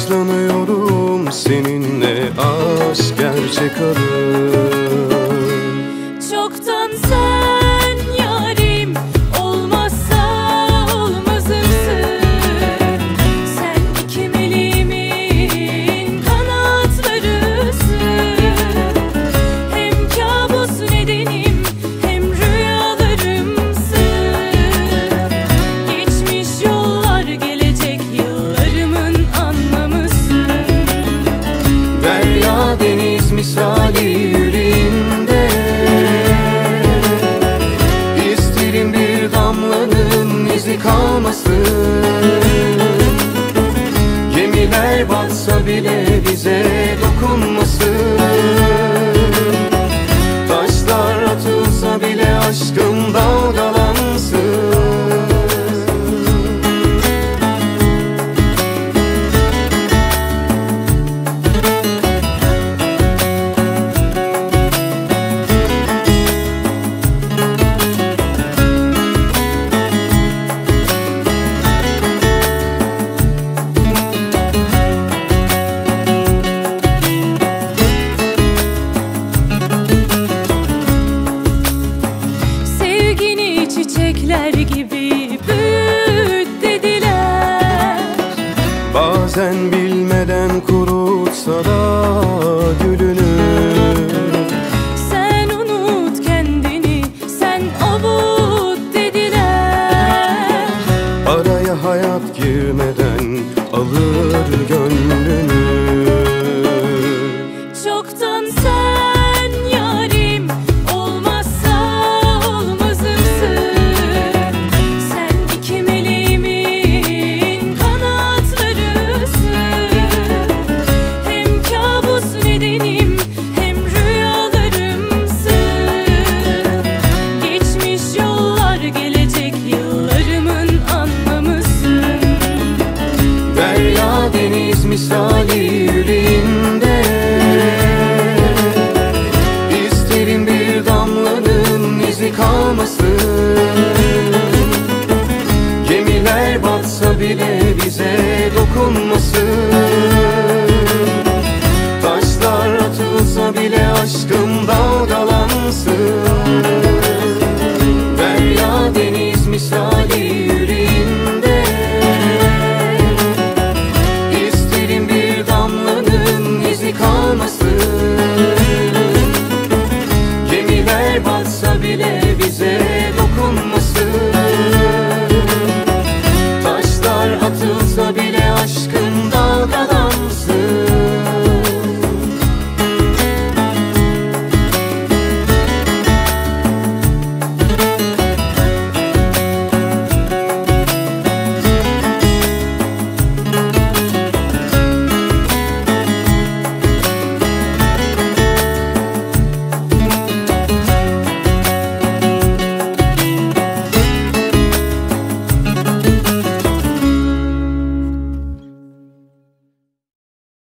Yaşlanıyorum seninle, aşk gerçek adım. Çoktan sen yarim, olmazsa olmazımsın. Sen iki meleğimin kanatlarısın. Hem kabus nedenim, hem rüyalarımsın. Geçmiş yollar, gelecek yıllarımın anlamısın. Derya deniz misali yüreğimde, İsterim bir damlanın izi kalmasın. Gemiler batsa bile bize dokunmasın. Taşlar atılsa bile aşkım dalgalansın. Sevgini çiçekler